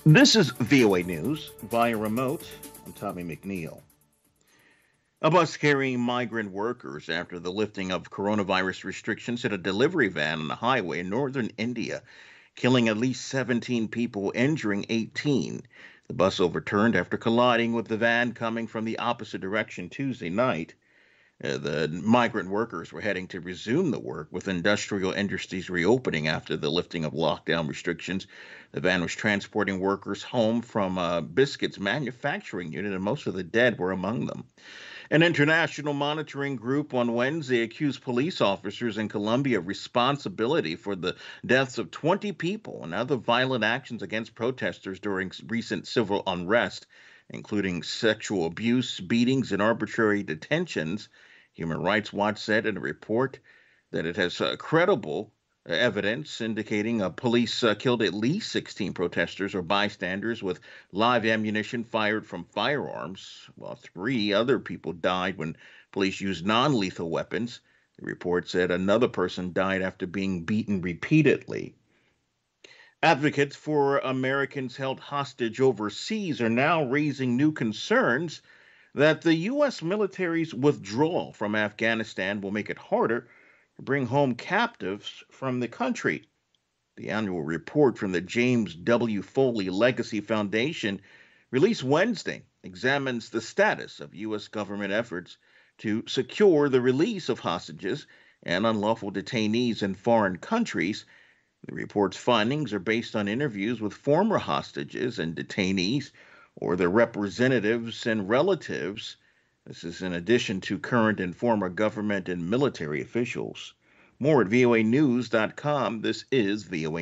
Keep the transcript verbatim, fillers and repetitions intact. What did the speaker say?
This is V O A News via remote. I'm Tommy McNeil. A bus carrying migrant workers after the lifting of coronavirus restrictions hit a delivery van on a highway in northern India, killing at least seventeen people, injuring eighteen. The bus overturned after colliding with the van coming from the opposite direction Tuesday night. Uh, the migrant workers were heading to resume the work with industrial industries reopening after the lifting of lockdown restrictions. The van was transporting workers home from a biscuits manufacturing unit, and most of the dead were among them. An international monitoring group on Wednesday accused police officers in Colombia of responsibility for the deaths of twenty people and other violent actions against protesters during recent civil unrest, including sexual abuse, beatings, and arbitrary detentions. Human Rights Watch said in a report that it has uh, credible uh, evidence indicating uh, police uh, killed at least sixteen protesters or bystanders with live ammunition fired from firearms, while three other people died when police used non lethal weapons. The report said another person died after being beaten repeatedly. Advocates for Americans held hostage overseas are now raising new concerns that the U S military's withdrawal from Afghanistan will make it harder to bring home captives from the country. The annual report from the James W. Foley Legacy Foundation, released Wednesday, examines the status of U S government efforts to secure the release of hostages and unlawful detainees in foreign countries. The report's findings are based on interviews with former hostages and detainees or their representatives and relatives. This is in addition to current and former government and military officials. More at voa news dot com. This is V O A.